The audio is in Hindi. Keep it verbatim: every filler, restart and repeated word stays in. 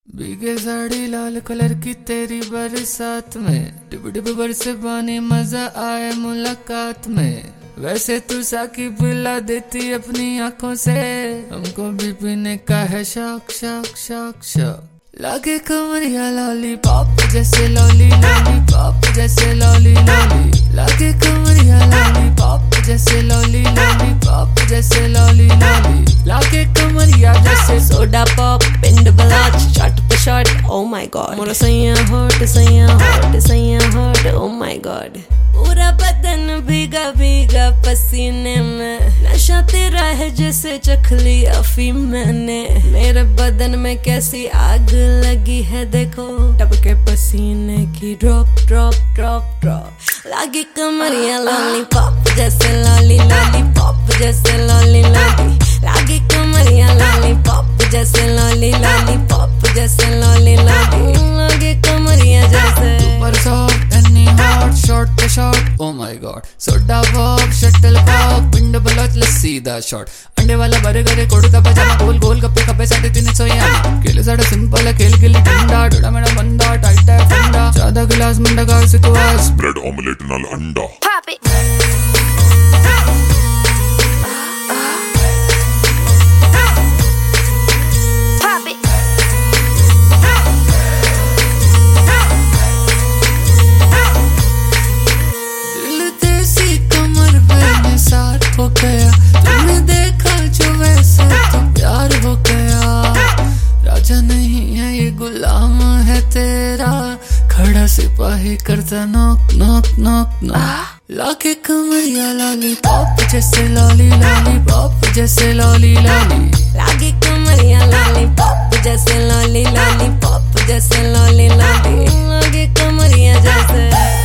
भीगे साड़ी लाल कलर की तेरी बरसात में डिब डिब बरसे पानी मजा आए मुलाकात में। वैसे तू साकी पिला देती अपनी आंखों से, हमको भी पीने का है शौक शौक शौक शौक। लागे कमरिया लॉली पॉप जैसे लॉली लॉली पॉप जैसे लॉली लॉली। लागे कमरिया लॉली पॉप जैसे लॉली लॉली पॉप जैसे लॉली लॉली। लागे कमरिया जैसे सोडा पॉप पिंड बलाच शॉट पे शॉट ओ माय गॉड। मोरा सैया हॉट सैया हॉट सैया हॉट ओ माय गॉड। पूरा बदन भीगा भीगा पसीने में, नशा तेरा है जैसे चख ली अफीम मैंने। मेरे बदन में कैसी आग लगी है देखो, टपके पसीने की ड्रॉप ड्रॉप ड्रॉप ड्रॉप। लागी कमरिया लॉली पॉप जैसे लॉली लॉली पॉप जैसे लॉली लॉली। लागी कमरिया लॉली पॉप जैसे लॉली लॉली पॉप जैसे लॉली लॉली। लागी कमरिया जैसे सॉफ्ट एनी हॉट शॉट पे shot oh my God. Soda pop shuttle pop पिंड बलोच लस्सी दा शॉट। अंडे वाला बर्गर कोड़ता पजामा गोल गोल गप्पे गप्पे साढ़े तीन सौ या खेल साढ़े सिंपल खेल खेल ठंडा डोड़ा मेरा बंदा टाइट है ठंडा। ज्यादा गिलास मुंडा का सिकवास ब्रेड ऑमलेट नाल अंडा। Pop it. Pop it. दिल देसी कमर पे निसार हो गया, तुमने देखा जो वैसे तो प्यार हो गया। राजा नहीं है ये गुलाम है तेरा, खड़ा सिपाही करता नॉक नॉक नॉक नॉक। लाके कमरिया लॉली पॉप जैसे लॉली लॉली पॉप जैसे लॉली लॉली। लागी कमरिया लॉली पॉप जैसे लॉली लॉली पॉप जैसे लॉली लॉली। लागी कमरिया जैसे